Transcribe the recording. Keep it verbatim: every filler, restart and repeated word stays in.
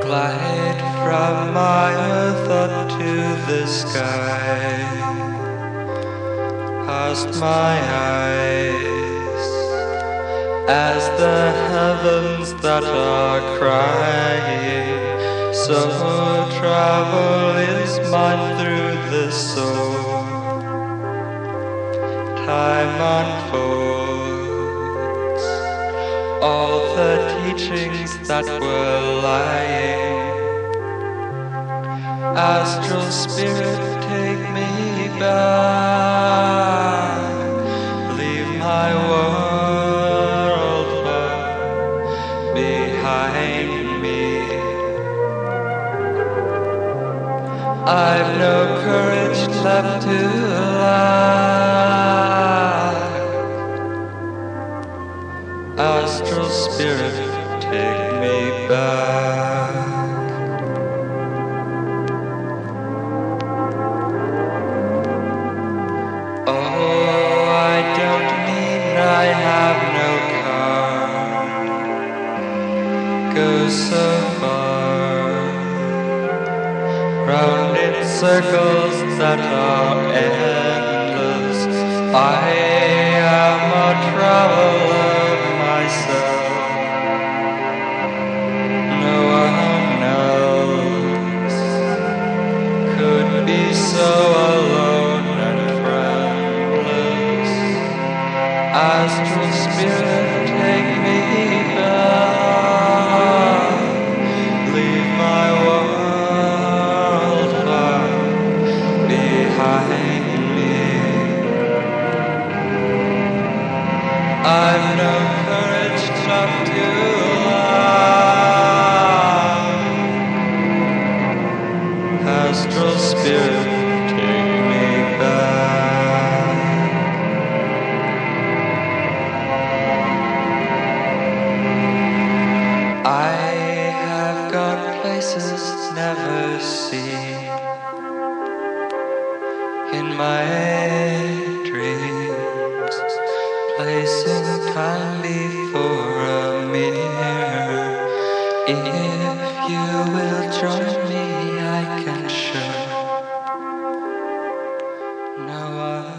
glide from my earth up to the sky, past my eyes, as the heavens that are crying. So travel is mine through the soul. Time unfolds all the teachings that were lying. Astral spirit, take me back. Leave my world far behind me. I've no courage left to laugh. Astral spirit, take me back. Oh, I don't mean I have no card. Go so far round in circles that are endless. I am a traveler myself. No one else could be so alone and friendless. Astral spirit, take me back. Leave my world far behind me. I've no courage left to laugh. Astral spirit, take me back. I have gone places never seen in my dreams, placing time before a mirror. If you will join me, I can show no one